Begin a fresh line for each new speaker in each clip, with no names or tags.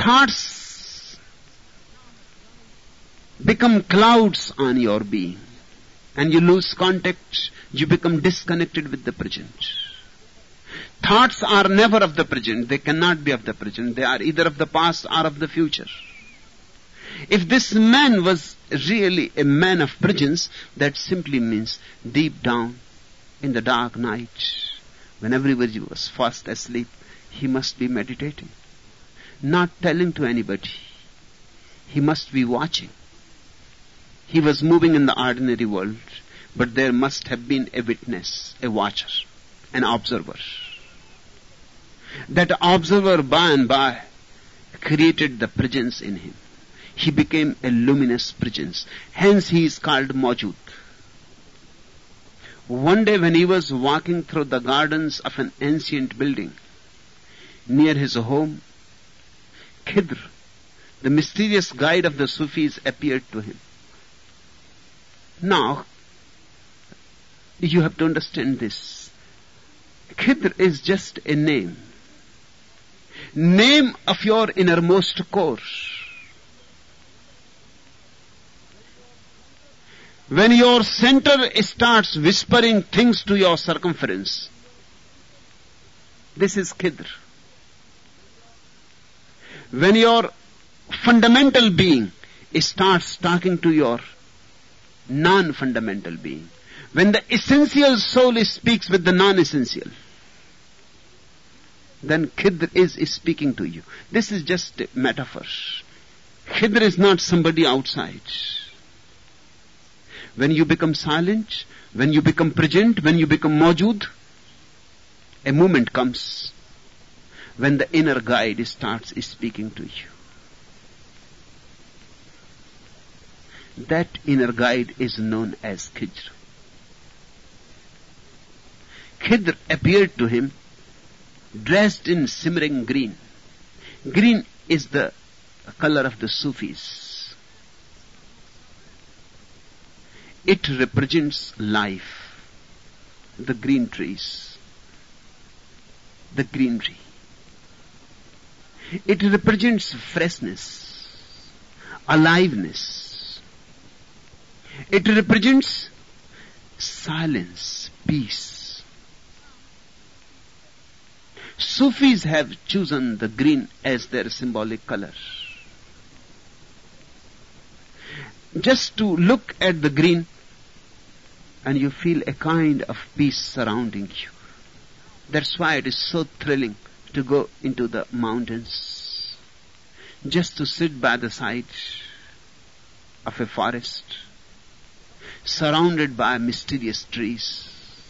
Thoughts become clouds on your being, and you lose contact, you become disconnected with the present. Thoughts are never of the present, they cannot be of the present, they are either of the past or of the future. If this man was really a man of presence, that simply means deep down in the dark night, when everybody was fast asleep, he must be meditating, not telling to anybody. He must be watching. He was moving in the ordinary world, but there must have been a witness, a watcher, an observer. That observer by and by created the presence in him. He became a luminous presence. Hence he is called Mawjood. One day when he was walking through the gardens of an ancient building near his home, Khidr, the mysterious guide of the Sufis, appeared to him. Now, you have to understand this. Khidr is just a name of your innermost core. When your center starts whispering things to your circumference, this is Khidr. When your fundamental being starts talking to your non-fundamental being, when the essential soul speaks with the non-essential, then Khidr is speaking to you. This is just a metaphor. Khidr is not somebody outside. When you become silent, when you become present, when you become Mawjood, a moment comes when the inner guide starts speaking to you. That inner guide is known as Khidr. Khidr appeared to him dressed in shimmering green. Green is the color of the Sufis. It represents life, the green trees, the greenery. It represents freshness, aliveness. It represents silence, peace. Sufis have chosen the green as their symbolic color. Just to look at the green, and you feel a kind of peace surrounding you. That's why it is so thrilling to go into the mountains, just to sit by the side of a forest, surrounded by mysterious trees,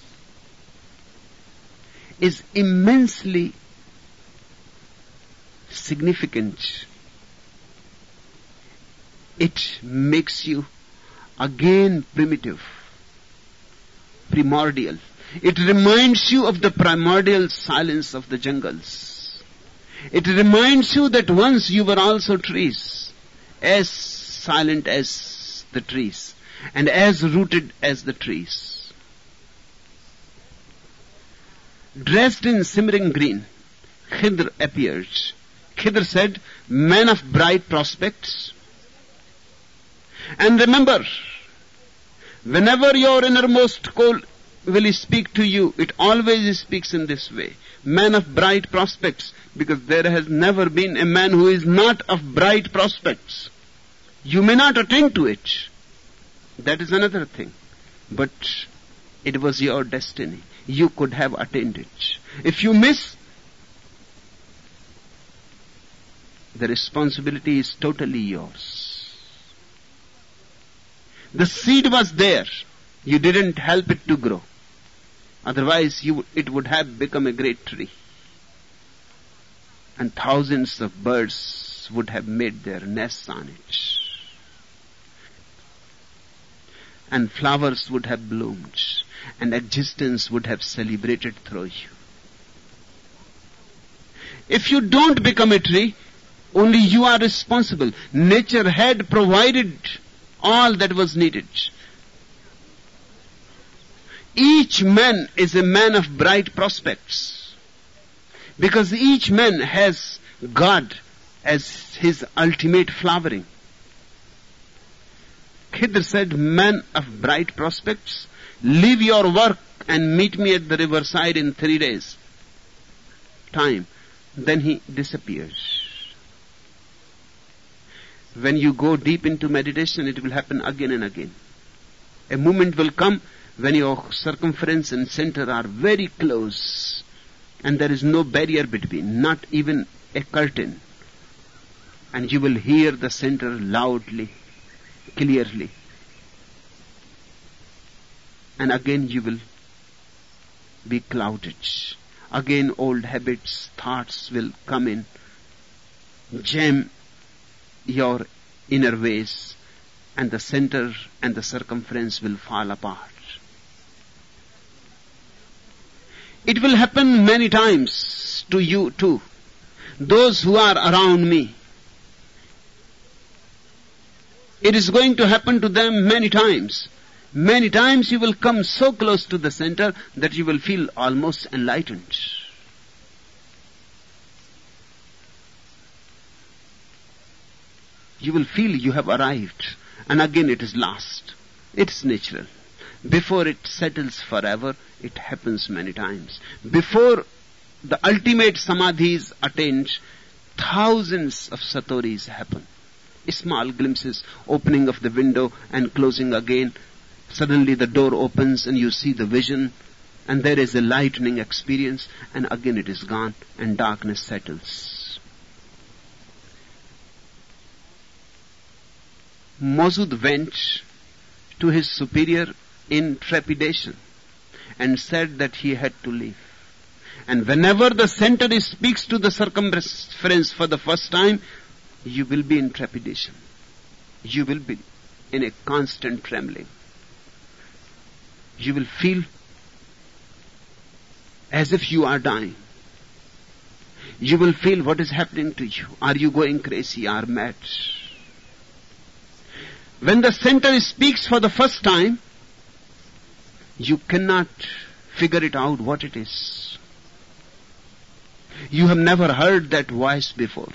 is immensely significant. It makes you again primitive, primordial. It reminds you of the primordial silence of the jungles. It reminds you that once you were also trees, as silent as the trees, and as rooted as the trees. Dressed in shimmering green, Khidr appeared. Khidr said, "Man of bright prospects." And remember, whenever your innermost core will speak to you, it always speaks in this way. Man of bright prospects, because there has never been a man who is not of bright prospects. You may not attain to it. That is another thing. But it was your destiny. You could have attained it. If you miss, the responsibility is totally yours. The seed was there. You didn't help it to grow. Otherwise, it would have become a great tree. And thousands of birds would have made their nests on it. And flowers would have bloomed. And existence would have celebrated through you. If you don't become a tree, only you are responsible. Nature had provided all that was needed. Each man is a man of bright prospects, because each man has God as his ultimate flowering. Khidr said, "Man of bright prospects, leave your work and meet me at the riverside in 3 days' time." Then he disappears. When you go deep into meditation, it will happen again and again. A moment will come when your circumference and center are very close, and there is no barrier between, not even a curtain. And you will hear the center loudly, clearly. And again you will be clouded. Again old habits, thoughts will come in, jam your inner ways, and the center and the circumference will fall apart. It will happen many times to you too. Those who are around me, it is going to happen to them many times. Many times you will come so close to the center that you will feel almost enlightened. You will feel you have arrived, and again it is lost. It's natural. Before it settles forever, it happens many times. Before the ultimate samadhi is attained, thousands of satoris happen. Small glimpses, opening of the window and closing again. Suddenly the door opens and you see the vision, and there is a lightning experience, and again it is gone and darkness settles. Mausud went to his superior in trepidation and said that he had to leave. And whenever the center speaks to the circumference for the first time, you will be in trepidation. You will be in a constant trembling. You will feel as if you are dying. You will feel what is happening to you. Are you going crazy or mad? When the center speaks for the first time, you cannot figure it out what it is. You have never heard that voice before.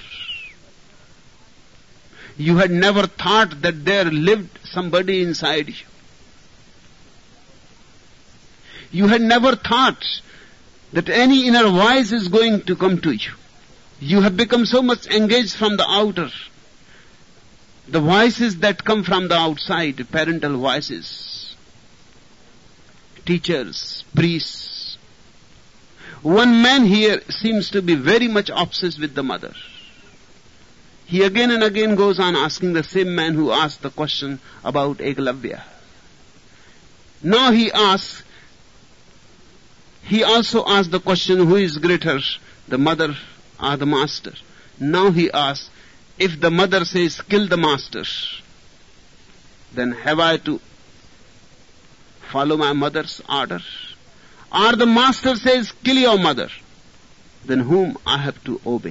You had never thought that there lived somebody inside you. You had never thought that any inner voice is going to come to you. You have become so much engaged from the outer. The voices that come from the outside, parental voices, teachers, priests. One man here seems to be very much obsessed with the mother. He again and again goes on asking the same man who asked the question about Ekalavya. Now he also asked the question, who is greater, the mother or the master? Now he asks, if the mother says, kill the master, then have I to follow my mother's order? Or the master says, kill your mother, then whom I have to obey?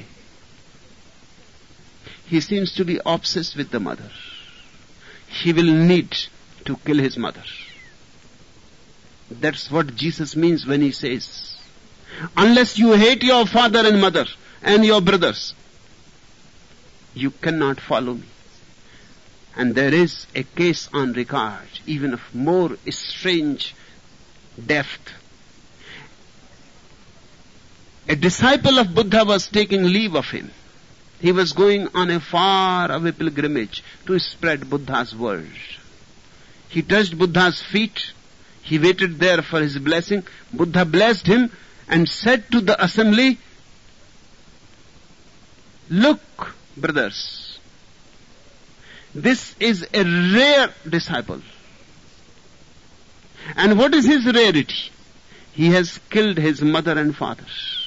He seems to be obsessed with the mother. He will need to kill his mother. That's what Jesus means when he says, unless you hate your father and mother and your brothers, you cannot follow me. And there is a case on record, even of more strange depth. A disciple of Buddha was taking leave of him. He was going on a far-away pilgrimage to spread Buddha's word. He touched Buddha's feet. He waited there for his blessing. Buddha blessed him and said to the assembly, look, brothers, this is a rare disciple. And what is his rarity? He has killed his mother and father.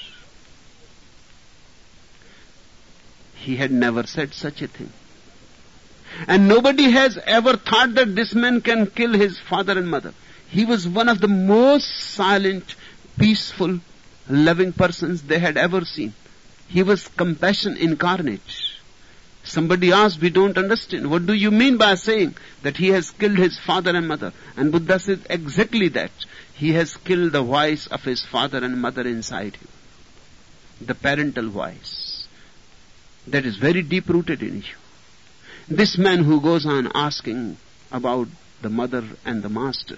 He had never said such a thing. And nobody has ever thought that this man can kill his father and mother. He was one of the most silent, peaceful, loving persons they had ever seen. He was compassion incarnate. Somebody asked, we don't understand. What do you mean by saying that he has killed his father and mother? And Buddha said exactly that. He has killed the voice of his father and mother inside him. The parental voice. that is very deep rooted in you. This man who goes on asking about the mother and the master,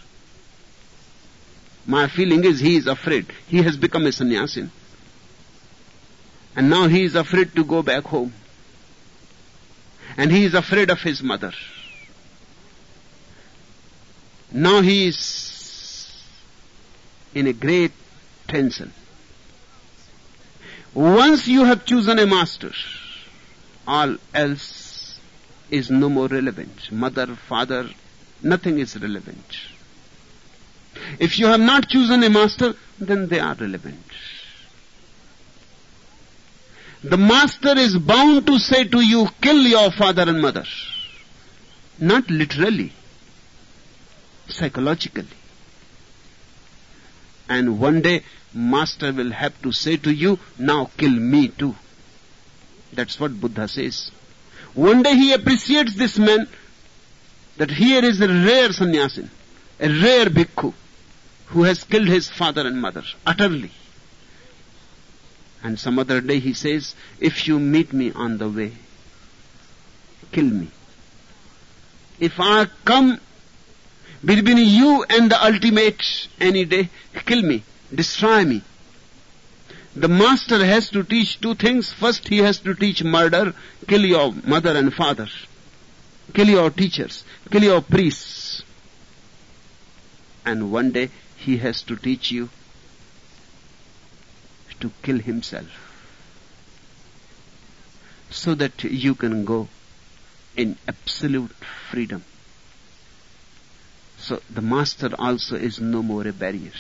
my feeling is he is afraid. He has become a sannyasin. And now he is afraid to go back home. And he is afraid of his mother. Now he is in a great tension. Once you have chosen a master, all else is no more relevant. Mother, father, nothing is relevant. If you have not chosen a master, then they are relevant. The master is bound to say to you, kill your father and mother. Not literally, psychologically. And one day, master will have to say to you, now kill me too. That's what Buddha says. One day he appreciates this man, that here is a rare sannyasin, a rare bhikkhu, who has killed his father and mother, utterly. And some other day he says, if you meet me on the way, kill me. If I come between you and the ultimate any day, kill me, destroy me. The master has to teach two things. First, he has to teach murder, kill your mother and father, kill your teachers, kill your priests. And one day, he has to teach you to kill himself, so that you can go in absolute freedom. So the master also is no more a barrier.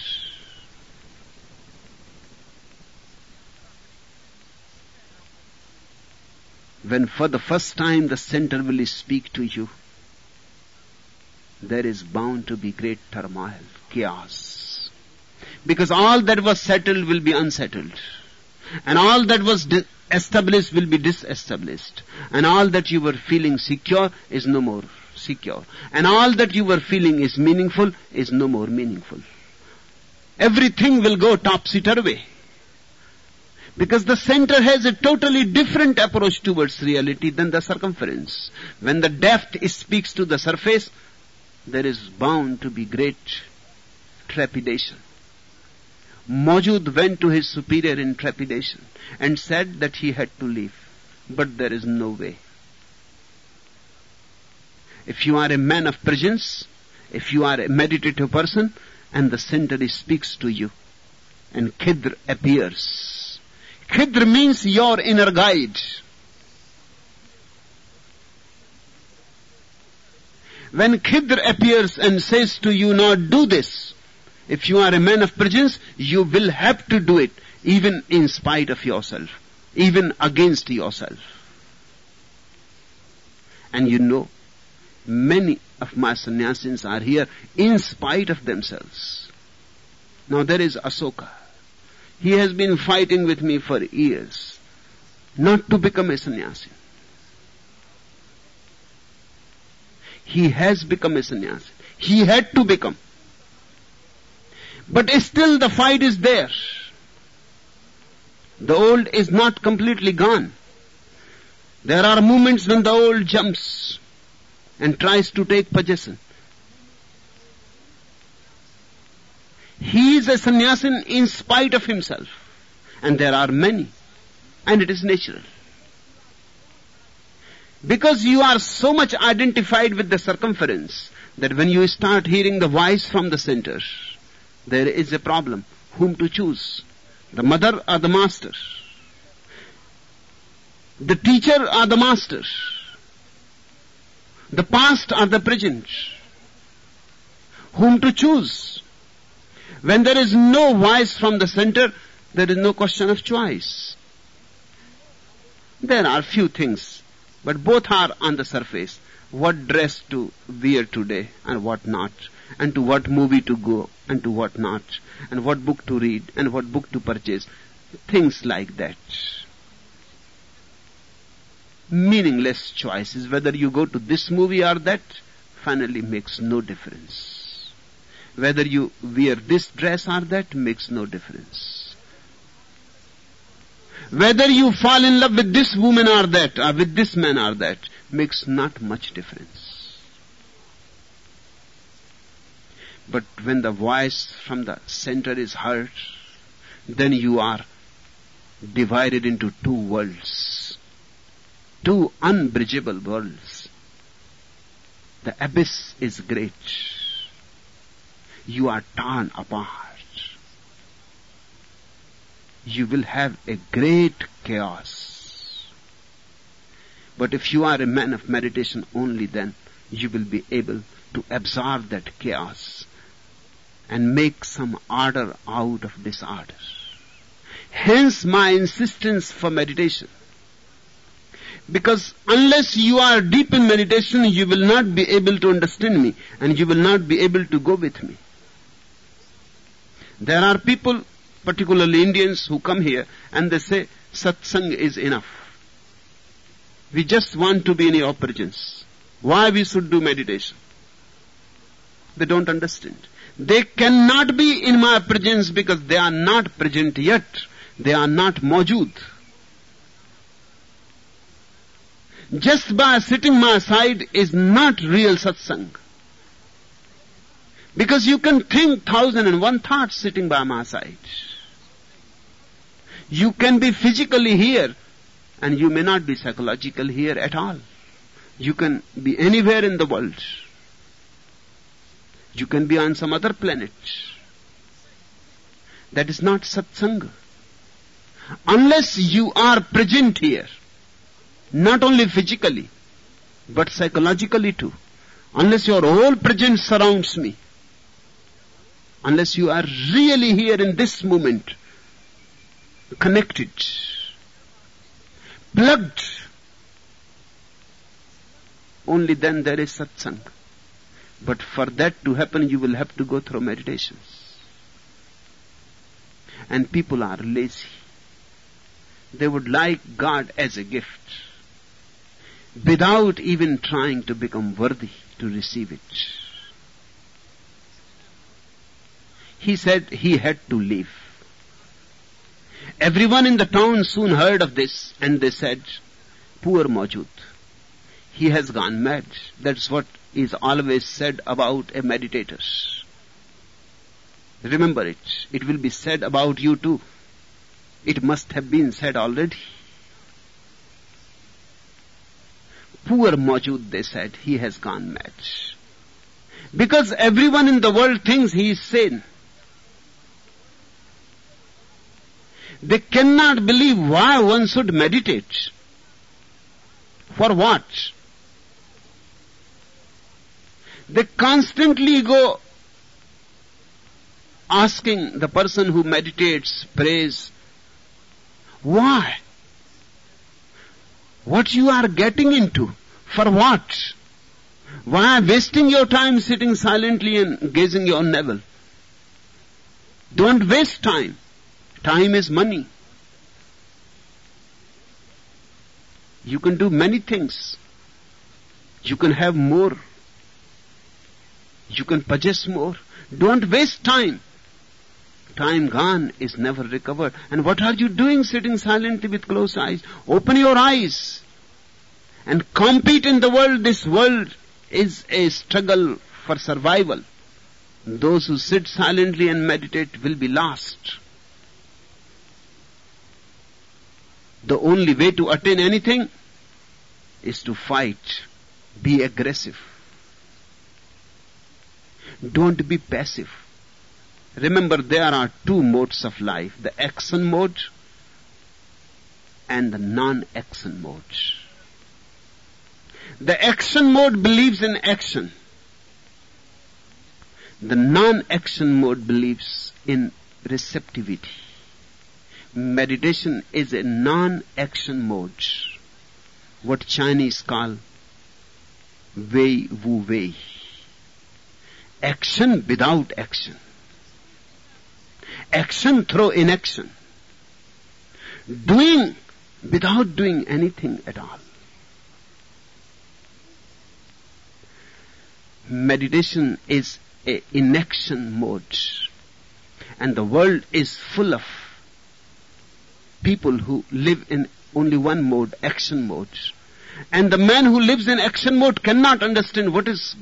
When for the first time the center will speak to you, there is bound to be great turmoil, chaos. Because all that was settled will be unsettled. And all that was established will be disestablished. And all that you were feeling secure is no more secure. And all that you were feeling is meaningful is no more meaningful. Everything will go topsy-turvy. Because the center has a totally different approach towards reality than the circumference. When the depth speaks to the surface, there is bound to be great trepidation. Mawjud went to his superior in trepidation and said that he had to leave. But there is no way. If you are a man of presence, if you are a meditative person, and the center speaks to you, and Khidr appears. Khidr means your inner guide. When Khidr appears and says to you, now do this, if you are a man of presence, you will have to do it, even in spite of yourself, even against yourself. And you know, many of my sannyasins are here in spite of themselves. Now there is Asoka. He has been fighting with me for years, not to become a sannyasin. He has become a sannyasin. He had to become. But still the fight is there. The old is not completely gone. There are moments when the old jumps and tries to take possession. He is a sannyasin in spite of himself. And there are many. And it is natural. Because you are so much identified with the circumference that when you start hearing the voice from the center, there is a problem. Whom to choose? The mother or the master? The teacher or the master? The past or the present? Whom to choose? When there is no voice from the center, there is no question of choice. There are few things, but both are on the surface. What dress to wear today and what not, and to what movie to go and to what not, and what book to read and what book to purchase. Things like that. Meaningless choices, whether you go to this movie or that, finally makes no difference. Whether you wear this dress or that makes no difference. Whether you fall in love with this woman or that, or with this man or that, makes not much difference. But when the voice from the center is heard, then you are divided into two worlds, two unbridgeable worlds. The abyss is great. You are torn apart. You will have a great chaos. But if you are a man of meditation only, then you will be able to absorb that chaos and make some order out of disorder. Hence my insistence for meditation. Because unless you are deep in meditation, you will not be able to understand me, and you will not be able to go with me. There are people, particularly Indians, who come here and they say, satsang is enough. We just want to be in your presence. Why we should do meditation? They don't understand. They cannot be in my presence because they are not present yet. They are not mawjood. Just by sitting my side is not real satsang. Because you can think 1,001 thoughts sitting by my side. You can be physically here and you may not be psychologically here at all. You can be anywhere in the world. You can be on some other planet. That is not satsang. Unless you are present here, not only physically, but psychologically too. Unless your whole presence surrounds me. Unless you are really here in this moment, connected, plugged, only then there is satsang. But for that to happen, you will have to go through meditations. And people are lazy. They would like God as a gift, without even trying to become worthy to receive it. He said he had to leave. Everyone in the town soon heard of this, and they said, poor mawjood, he has gone mad. That's what is always said about a meditator. Remember it. It will be said about you too. It must have been said already. Poor mawjood, they said, he has gone mad. Because everyone in the world thinks he is sane. They cannot believe why one should meditate. For what? They constantly go asking the person who meditates, prays, why? What you are getting into? For what? Why wasting your time sitting silently and gazing your navel? Don't waste time. Time is money. You can do many things. You can have more. You can possess more. Don't waste time. Time gone is never recovered. And what are you doing sitting silently with closed eyes? Open your eyes and compete in the world. This world is a struggle for survival. Those who sit silently and meditate will be lost. The only way to attain anything is to fight. Be aggressive. Don't be passive. Remember, there are two modes of life, the action mode and the non-action mode. The action mode believes in action. The non-action mode believes in receptivity. Meditation is a non-action mode, what Chinese call Wei Wu Wei. Action without action. Action through inaction. Doing without doing anything at all. Meditation is a inaction mode, and the world is full of people who live in only one mode, action mode. And the man who lives in action mode cannot understand what is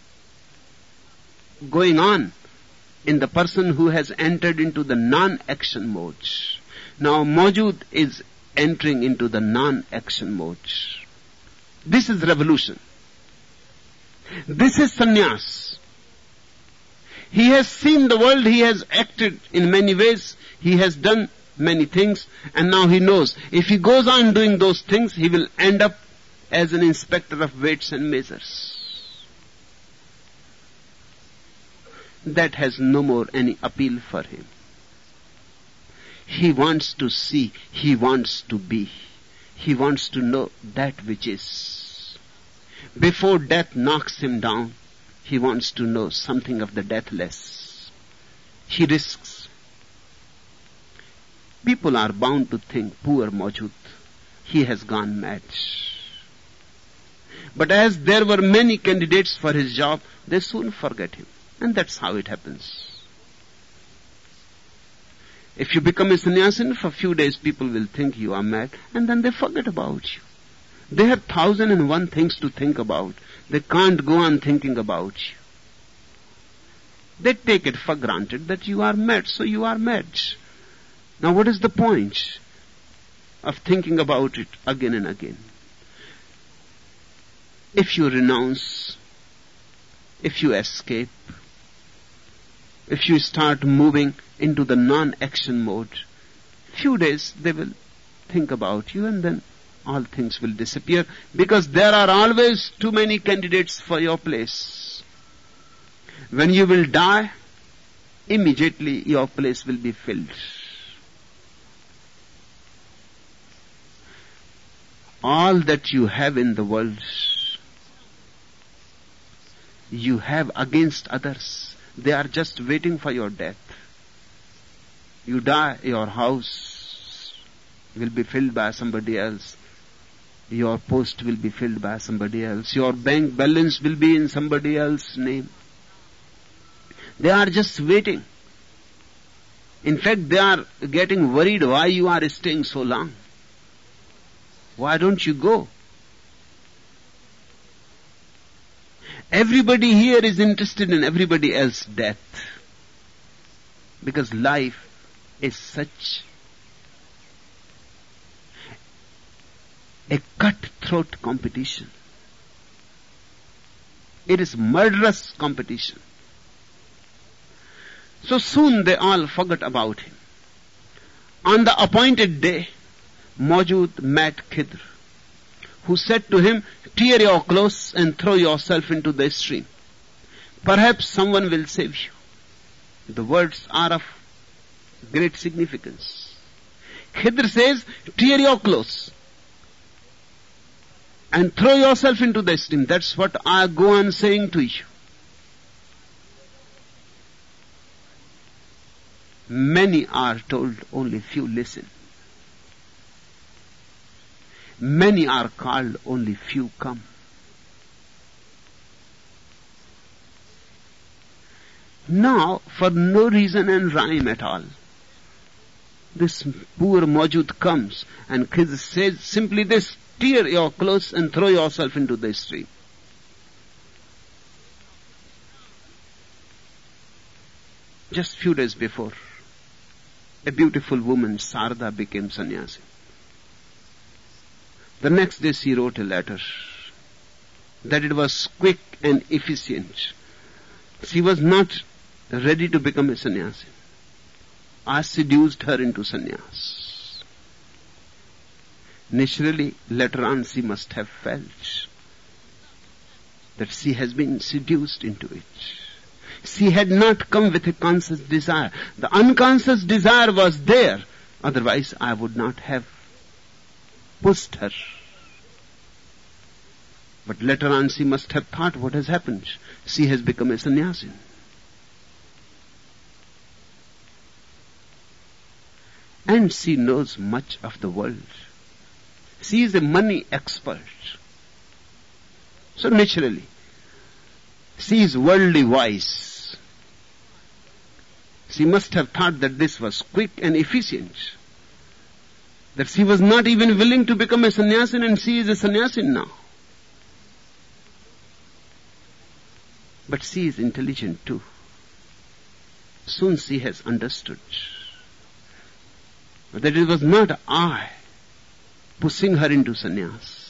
going on in the person who has entered into the non-action mode. Now Mawjood is entering into the non-action mode. This is revolution. This is sannyas. He has seen the world, he has acted in many ways, he has done many things, and now he knows if he goes on doing those things, he will end up as an inspector of weights and measures. That has no more any appeal for him. He wants to see, he wants to be, he wants to know that which is. Before death knocks him down, he wants to know something of the deathless. He risks. People are bound to think, poor Mawjood, he has gone mad. But as there were many candidates for his job, they soon forget him. And that's how it happens. If you become a sannyasin, for a few days people will think you are mad, and then they forget about you. They have 1,001 things to think about. They can't go on thinking about you. They take it for granted that you are mad, so you are mad. Now what is the point of thinking about it again and again? If you renounce, if you escape, if you start moving into the non-action mode, few days they will think about you and then all things will disappear, because there are always too many candidates for your place. When you will die, immediately your place will be filled. All that you have in the world, you have against others. They are just waiting for your death. You die, your house will be filled by somebody else. Your post will be filled by somebody else. Your bank balance will be in somebody else's name. They are just waiting. In fact, they are getting worried why you are staying so long. Why don't you go? Everybody here is interested in everybody else's death. Because life is such a cutthroat competition. It is murderous competition. So soon they all forgot about him. On the appointed day, Mawjood met Khidr, who said to him, "Tear your clothes and throw yourself into the stream. Perhaps someone will save you." The words are of great significance. Khidr says, "Tear your clothes and throw yourself into the stream." That's what I go on saying to you. Many are told, only few listen. Many are called, only few come. Now, for no reason and rhyme at all, this poor Mawjood comes and Khidr says simply this: tear your clothes and throw yourself into the stream. Just few days before, a beautiful woman, Sarda, became sannyasi. The next day she wrote a letter that it was quick and efficient. She was not ready to become a sannyasi. I seduced her into sannyas. Naturally, later on she must have felt that she has been seduced into it. She had not come with a conscious desire. The unconscious desire was there. Otherwise, I would not have pushed her. But later on, she must have thought, what has happened? She has become a sannyasi. And she knows much of the world. She is a money expert. So naturally, she is worldly wise. She must have thought that this was quick and efficient. that she was not even willing to become a sannyasin, and she is a sannyasin now. But she is intelligent too. Soon she has understood that it was not I pushing her into sannyas.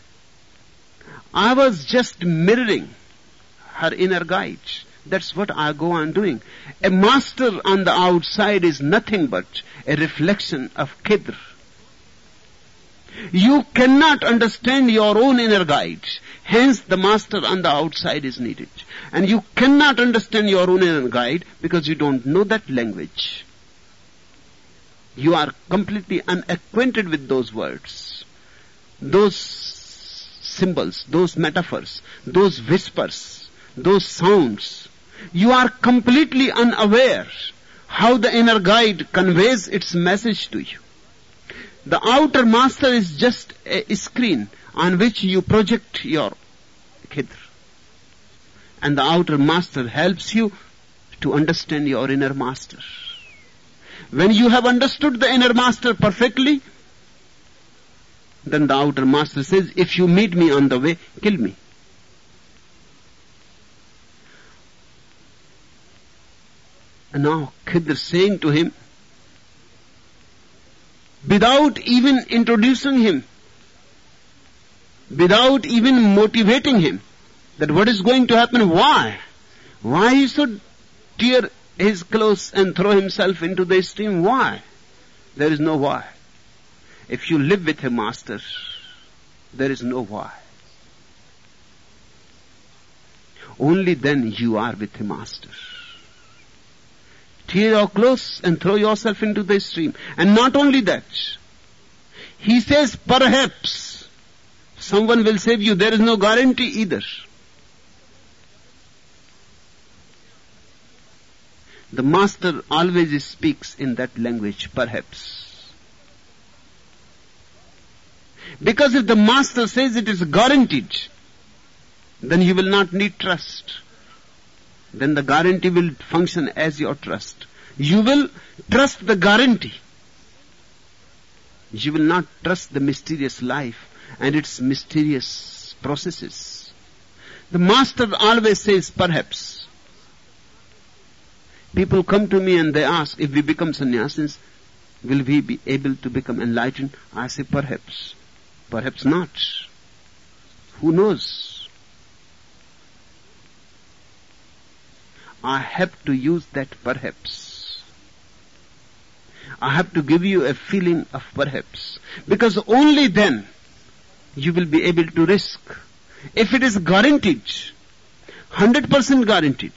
I was just mirroring her inner guide. That's what I go on doing. A master on the outside is nothing but a reflection of Khidr. You cannot understand your own inner guide. Hence the master on the outside is needed. And you cannot understand your own inner guide because you don't know that language. You are completely unacquainted with those words, those symbols, those metaphors, those whispers, those sounds. You are completely unaware how the inner guide conveys its message to you. The outer master is just a screen on which you project your Khidr. And the outer master helps you to understand your inner master. When you have understood the inner master perfectly, then the outer master says, if you meet me on the way, kill me. And now Khidr saying to him, without even introducing him, without even motivating him, that what is going to happen, why he should tear his clothes and throw himself into the stream, why? There is no why. If you live with a master, there is no why. Only then you are with a master. Tear your clothes and throw yourself into the stream. And not only that, he says, perhaps someone will save you. There is no guarantee either. The master always speaks in that language, perhaps. Because if the master says it is guaranteed, then you will not need trust. Then the guarantee will function as your trust. You will trust the guarantee. You will not trust the mysterious life and its mysterious processes. The master always says, perhaps. People come to me and they ask, if we become sannyasins, will we be able to become enlightened? I say, perhaps. Perhaps not. Who knows? I have to use that perhaps. I have to give you a feeling of perhaps. Because only then you will be able to risk. If it is guaranteed, 100% guaranteed,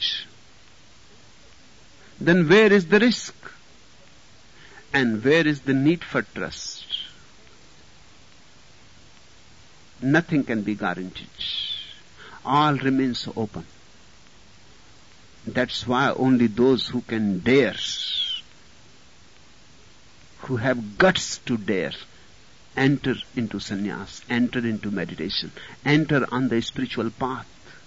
then where is the risk? And where is the need for trust? Nothing can be guaranteed. All remains open. That's why only those who can dare, who have guts to dare, enter into sannyas, enter into meditation, enter on the spiritual path.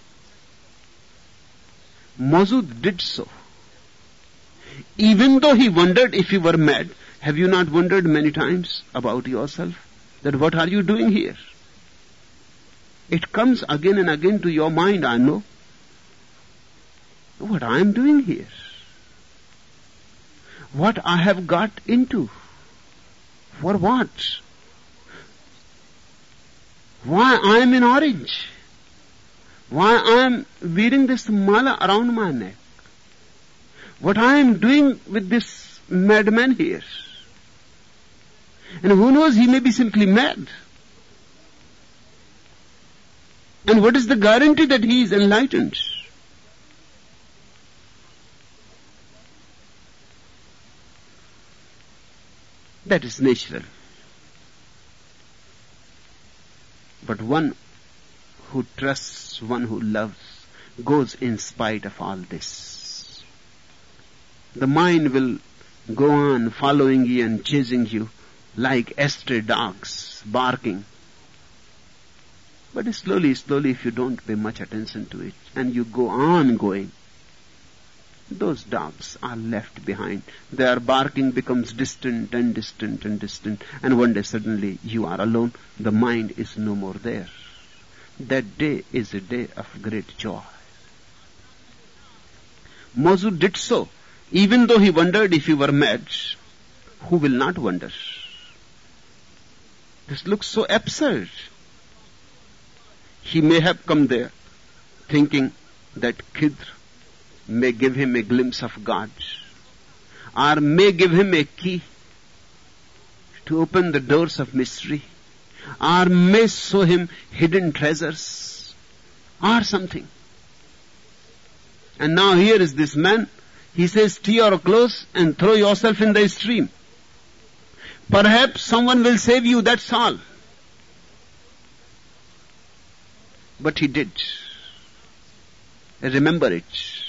Mausud did so. Even though he wondered if he were mad, have you not wondered many times about yourself? That what are you doing here? It comes again and again to your mind, I know. What I am doing here? What I have got into? For what? Why I am in orange? Why I am wearing this mala around my neck? What I am doing with this madman here? And who knows, he may be simply mad. And what is the guarantee that he is enlightened? That is natural. But one who trusts, one who loves, goes in spite of all this. The mind will go on following you and chasing you like stray dogs, barking. But slowly, if you don't pay much attention to it, and you go on going, those dogs are left behind. Their barking becomes distant and distant and distant, and one day suddenly you are alone. The mind is no more there. That day is a day of great joy. Mozu did so, even though he wondered if he were mad. Who will not wonder? This looks so absurd. He may have come there thinking that Khidr may give him a glimpse of God, or may give him a key to open the doors of mystery, or may show him hidden treasures, or something. And now here is this man, he says, tie your clothes and throw yourself in the stream. Perhaps someone will save you, that's all. But he did. Remember it.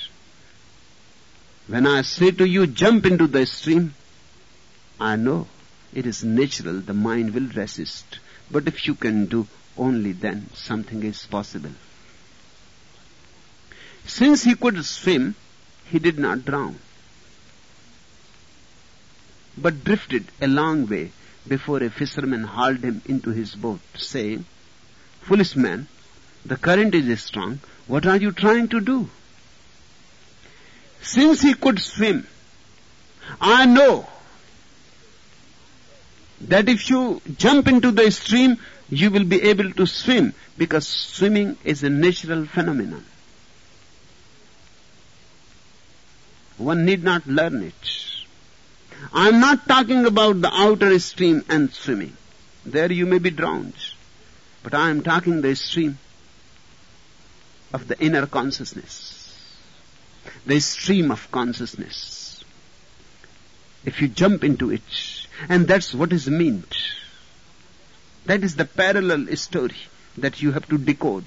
When I say to you, jump into the stream, I know it is natural, the mind will resist. But if you can do, only then something is possible. Since he could swim, he did not drown, but drifted a long way before a fisherman hauled him into his boat, saying, "Foolish man, the current is strong. What are you trying to do?" Since he could swim, I know that if you jump into the stream, you will be able to swim, because swimming is a natural phenomenon. One need not learn it. I am not talking about the outer stream and swimming. There you may be drowned. But I am talking the stream of the inner consciousness, the stream of consciousness. If you jump into it, and that's what is meant. That is the parallel story that you have to decode.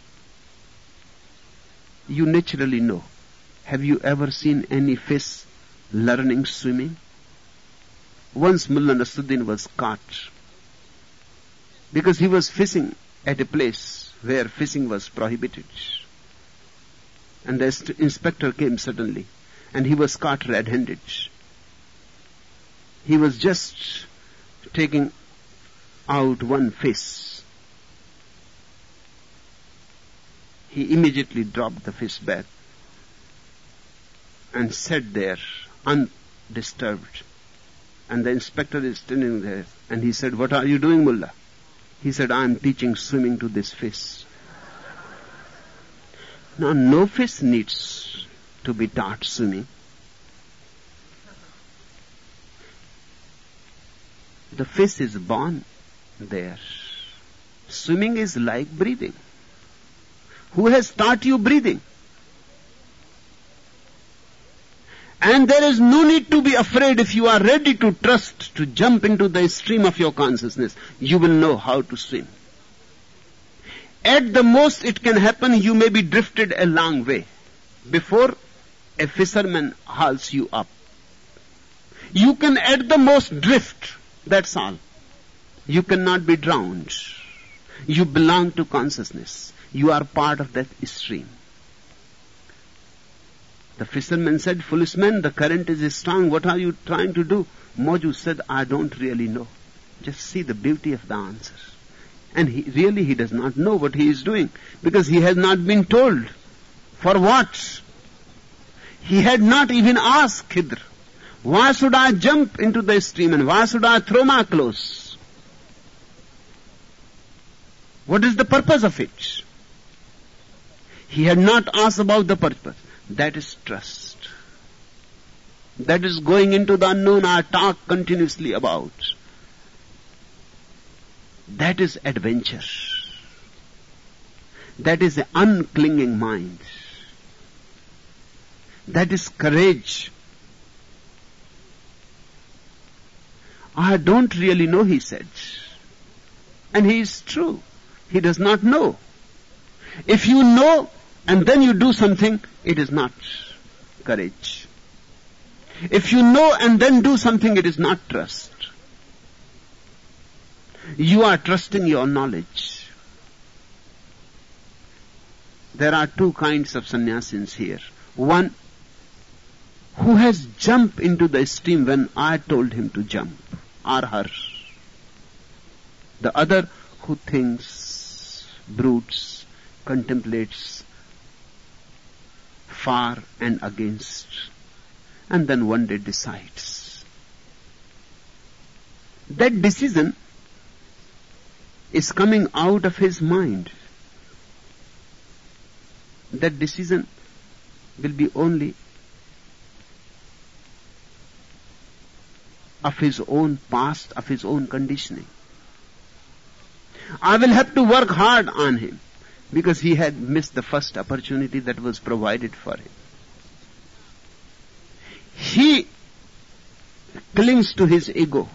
You naturally know. Have you ever seen any fish learning swimming? Once Mullah Nasruddin was caught because he was fishing at a place where fishing was prohibited. And the inspector came suddenly, and he was caught red-handed. He was just taking out one fish. He immediately dropped the fish back and sat there undisturbed. And the inspector is standing there, and he said, "What are you doing, Mullah?" He said, "I am teaching swimming to this fish." Now, no fish needs to be taught swimming. The fish is born there. Swimming is like breathing. Who has taught you breathing? And there is no need to be afraid. If you are ready to trust, to jump into the stream of your consciousness, you will know how to swim. At the most it can happen, you may be drifted a long way before a fisherman hauls you up. You can at the most drift, that's all. You cannot be drowned. You belong to consciousness. You are part of that stream. The fisherman said, "Foolish man, the current is strong. What are you trying to do?" Mozu said, "I don't really know." Just see the beauty of the answer. And he does not know what he is doing, because he has not been told. For what? He had not even asked Khidr, "Why should I jump into the stream, and why should I throw my clothes? What is the purpose of it?" He had not asked about the purpose. That is trust. That is going into the unknown I talk continuously about. That is adventure. That is an unclinging mind. That is courage. "I don't really know," he said. And he is true. He does not know. If you know and then you do something, it is not courage. If you know and then do something, it is not trust. You are trusting your knowledge. There are two kinds of sannyasins here. One, who has jumped into the stream when I told him to jump, or her. The other who thinks, broods, contemplates, for and against, and then one day decides. That decision is coming out of his mind. That decision will be only of his own past, of his own conditioning. I will have to work hard on him because he had missed the first opportunity that was provided for him. He clings to his ego.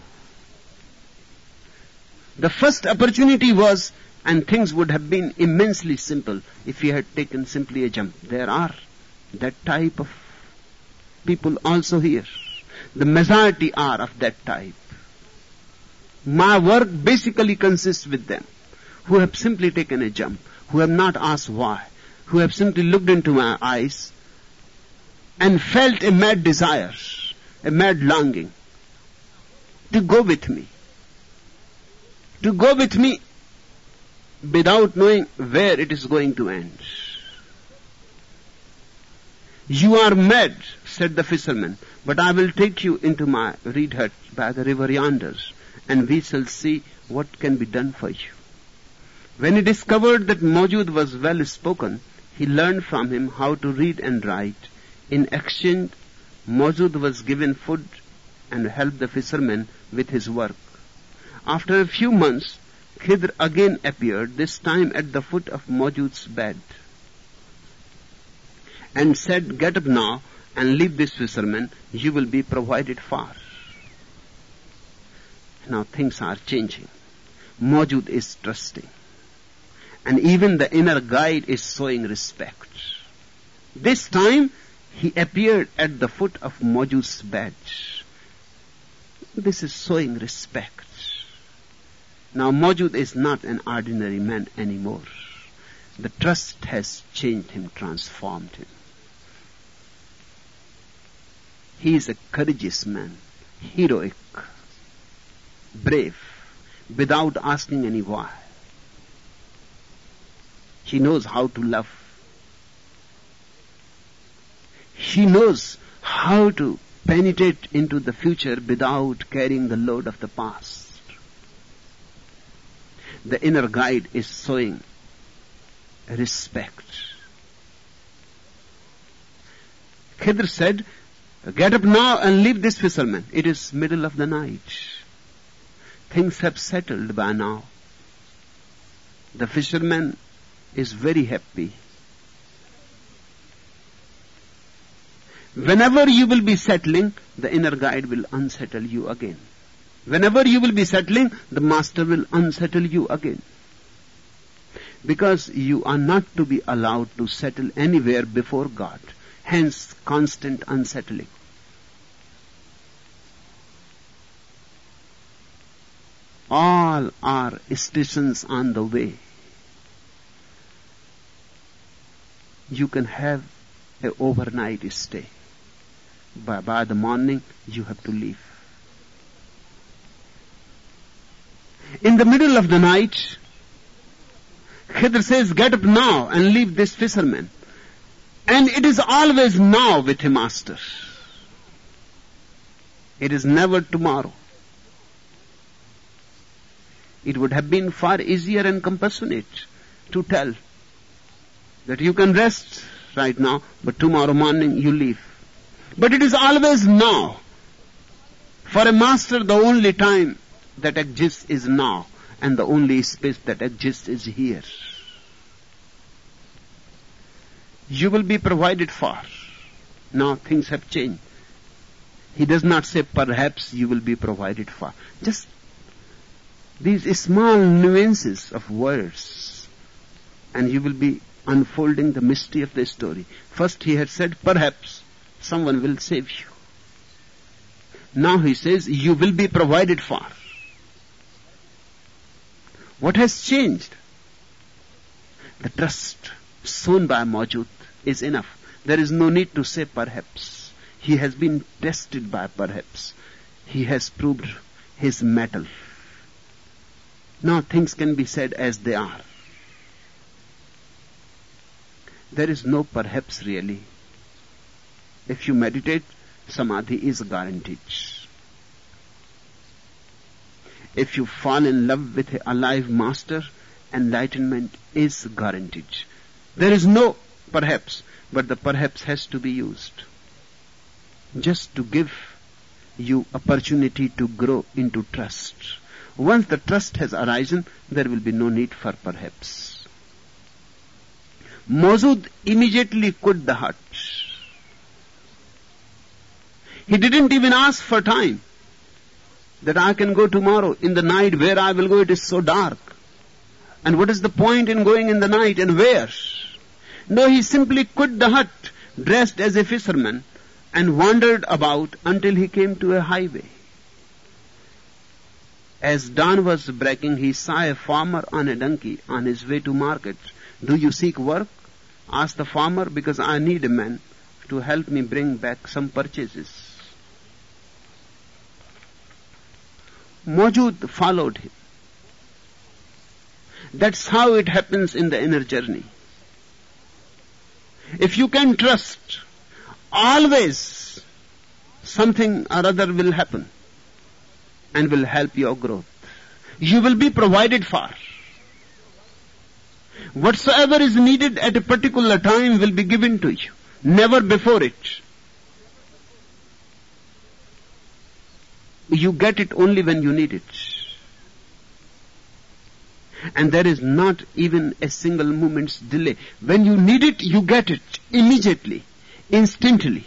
The first opportunity was, and things would have been immensely simple if he had taken simply a jump. There are that type of people also here. The majority are of that type. My work basically consists with them, who have simply taken a jump, who have not asked why, who have simply looked into my eyes and felt a mad desire, a mad longing to go with me. To go with me without knowing where it is going to end. You are mad, said the fisherman, but I will take you into my reed hut by the river yonder, and we shall see what can be done for you. When he discovered that Mawjud was well spoken, he learned from him how to read and write. In exchange, Mawjud was given food and helped the fisherman with his work. After a few months, Khidr again appeared, this time at the foot of Mawjud's bed, and said, "Get up now and leave this fisherman, you will be provided for." Now things are changing. Mawjud is trusting. And even the inner guide is showing respect. This time, he appeared at the foot of Mawjud's bed. This is showing respect. Now Mawjud is not an ordinary man anymore. The trust has changed him, transformed him. He is a courageous man, heroic, brave, without asking any why. He knows how to love. He knows how to penetrate into the future without carrying the load of the past. The inner guide is showing respect. Khidr said, "Get up now and leave this fisherman. It is middle of the night. Things have settled by now." The fisherman is very happy. Whenever you will be settling, the inner guide will unsettle you again. Whenever you will be settling, the master will unsettle you again. Because you are not to be allowed to settle anywhere before God. Hence, constant unsettling. All are stations on the way. You can have an overnight stay. By the morning, you have to leave. In the middle of the night, Khidr says, "Get up now and leave this fisherman." And it is always now with a master. It is never tomorrow. It would have been far easier and compassionate to tell that you can rest right now, but tomorrow morning you leave. But it is always now. For a master, the only time that exists is now, and the only space that exists is here. You will be provided for. Now things have changed. He does not say, "Perhaps you will be provided for." Just these small nuances of words, and you will be unfolding the mystery of the story. First he had said, "Perhaps someone will save you." Now he says, "You will be provided for." What has changed? The trust shown by Mawjud is enough. There is no need to say perhaps. He has been tested by perhaps. He has proved his mettle. Now things can be said as they are. There is no perhaps really. If you meditate, samadhi is guaranteed. If you fall in love with a alive master, enlightenment is guaranteed. There is no perhaps, but the perhaps has to be used. Just to give you opportunity to grow into trust. Once the trust has arisen, there will be no need for perhaps. Mawjud immediately quit the hut. He didn't even ask for time, that I can go tomorrow. In the night, where I will go, it is so dark. And what is the point in going in the night, and where? No, he simply quit the hut, dressed as a fisherman, and wandered about until he came to a highway. As dawn was breaking, he saw a farmer on a donkey on his way to market. Do you seek work? Asked the farmer, because I need a man to help me bring back some purchases. Mawjud followed him. That's how it happens in the inner journey. If you can trust, always something or other will happen and will help your growth. You will be provided for. Whatsoever is needed at a particular time will be given to you, never before it. You get it only when you need it. And there is not even a single moment's delay. When you need it, you get it immediately, instantly.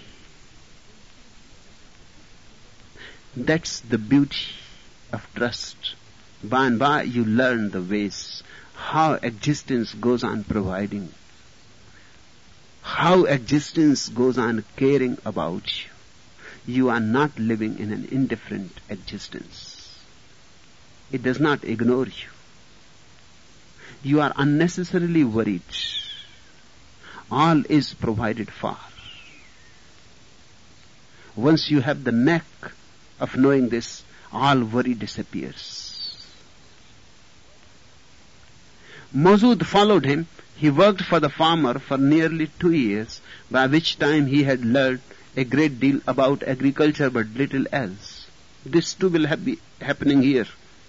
That's the beauty of trust. By and by you learn the ways, how existence goes on providing, how existence goes on caring about you. You are not living in an indifferent existence. It does not ignore you. You are unnecessarily worried. All is provided for. Once you have the knack of knowing this, all worry disappears. Mawjud followed him. He worked for the farmer for nearly 2 years, by which time he had learned a great deal about agriculture but little else. This too will be happening here.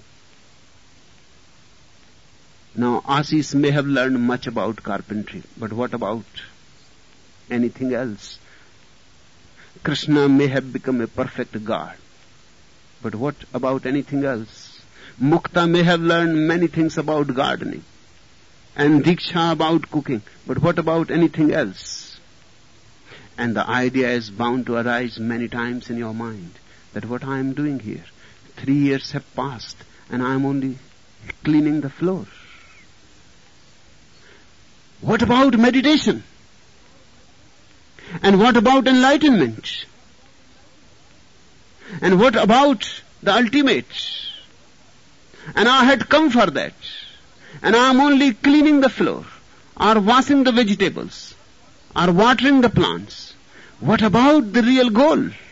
Now, Ashish may have learned much about carpentry, but what about anything else? Krishna may have become a perfect god, but what about anything else? Mukta may have learned many things about gardening, and Diksha about cooking, but what about anything else? And the idea is bound to arise many times in your mind, that what I am doing here, 3 years have passed, and I am only cleaning the floor. What about meditation? And what about enlightenment? And what about the ultimate? And I had come for that. And I am only cleaning the floor, or washing the vegetables, or watering the plants. What about the real goal?